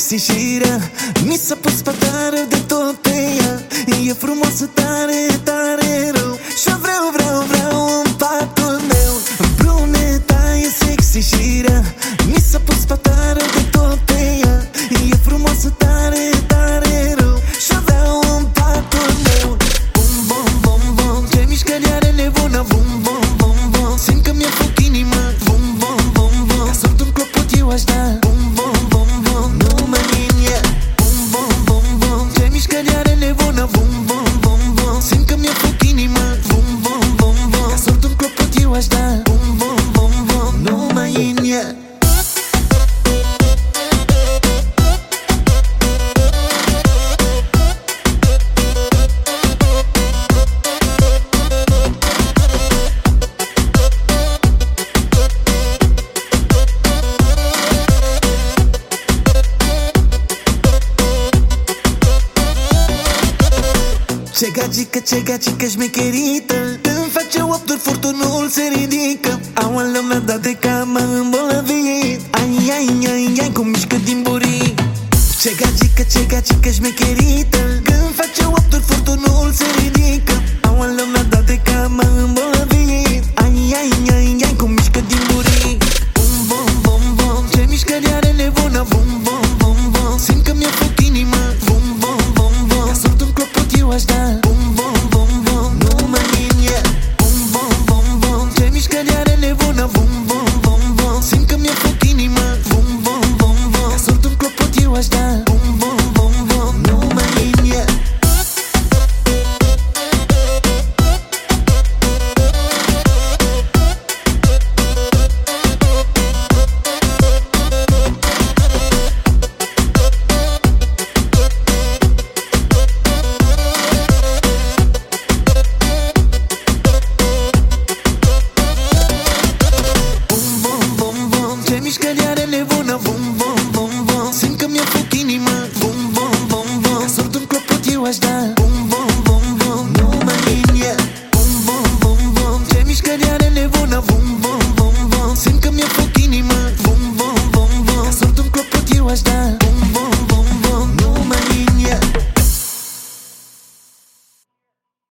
sexy și rea. Mi s-a pus pe tare de tot pe ea. E frumoasă tare, tare rău. Și vreau în patul meu. Bruneta e sexy și rea. Mi s-a pus pe tare de tot pe ea. E frumoasă tare, tare rău. Și vreau în patul meu. Bum, bum, bum, bum, ce mișcări are nebună. Bum, bum, bum, bum, simt că mi-e foc inima. Bum, bum, bum, bum, ca să-mi dăm clopot eu aș da. Bum, bum, bum, bum, nu mă linie. Bum, bum, bum, bum, ce mișcări are nebună. Bum, bum, bum, bum, simt că mi-e foc inima. Bum, bum, bum, bum, ca să-mi dăm clopot eu aș da. Bum, bum, bum, bum, nu mă linie. Ce gagică șmecherită. Îmi face opturi, furtunul se ridică. Aoleu, mi-a dat de cap, m-a îmbolnăvit. Ai, ai, ai, ai, cum mișcă din buric. Ce gagică șmecherită. Îmi face opturi, furtunul se ridică. Aoleu, mi-a dat de cap, m-a îmbolnăvit. Ai, ai, ai, ai, cum mișcă din buric. Bum, bum, bum, bum, ce mișcări are nebună. Bum, bum, bum, bum, simt că mi-e foc inima. Bum, bum, bum, bum, ca să-mi dăm clopot eu aș da. Mișcări are nebună. Bum, bum, bum, bum, simt că mi-e foc inima. Bum, bum, bum, bum, ca să-mi dăm clopot eu aș da. Bum, bum, bum, bum, nu mă linie. Mișcări